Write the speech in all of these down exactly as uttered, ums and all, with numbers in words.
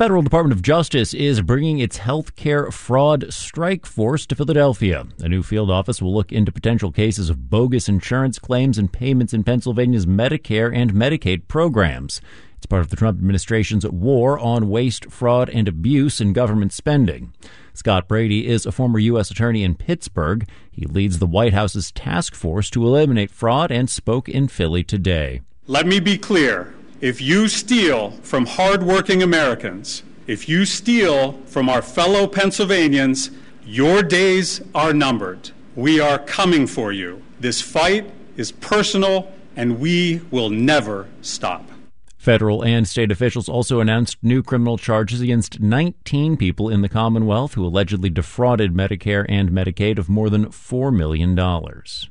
Federal Department of Justice is bringing its healthcare fraud strike force to Philadelphia. A new field office will look into potential cases of bogus insurance claims and payments in Pennsylvania's Medicare and Medicaid programs. It's part of the Trump administration's war on waste, fraud, and abuse in government spending. Scott Brady is a former U S attorney in Pittsburgh. He leads the White House's task force to eliminate fraud and spoke in Philly today. Let me be clear. If you steal from hardworking Americans, if you steal from our fellow Pennsylvanians, your days are numbered. We are coming for you. This fight is personal, and we will never stop. Federal and state officials also announced new criminal charges against nineteen people in the Commonwealth who allegedly defrauded Medicare and Medicaid of more than four million dollars.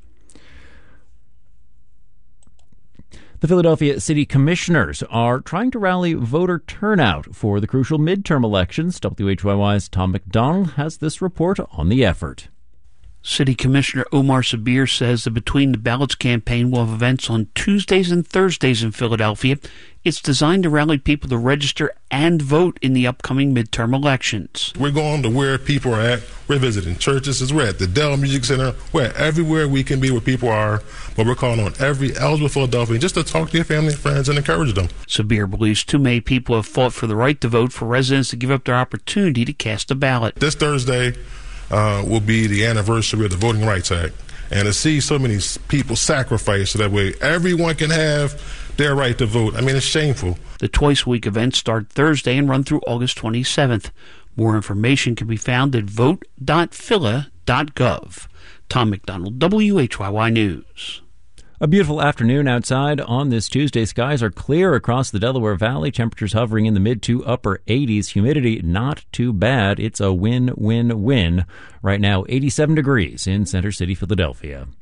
The Philadelphia City Commissioners are trying to rally voter turnout for the crucial midterm elections. W H Y Y's Tom McDonald has this report on the effort. City Commissioner Omar Sabir says the Between the Ballots campaign will have events on Tuesdays and Thursdays in Philadelphia. It's designed to rally people to register and vote in the upcoming midterm elections. We're going to where people are at. We're visiting churches. We're at the Dell Music Center. We're everywhere we can be where people are. But we're calling on every eligible Philadelphian just to talk to your family and friends and encourage them. Sabir believes too many people have fought for the right to vote for residents to give up their opportunity to cast a ballot. This Thursday uh, will be the anniversary of the Voting Rights Act. And to see so many people sacrifice so that way everyone can have their right to vote, I mean, it's shameful. The twice-a-week events start Thursday and run through August twenty-seventh. More information can be found at vote dot phila dot gov. Tom McDonald, W H Y Y News. A beautiful afternoon outside on this Tuesday. Skies are clear across the Delaware Valley. Temperatures hovering in the mid to upper eighties. Humidity not too bad. It's a win-win-win. Right now, eighty-seven degrees in Center City, Philadelphia.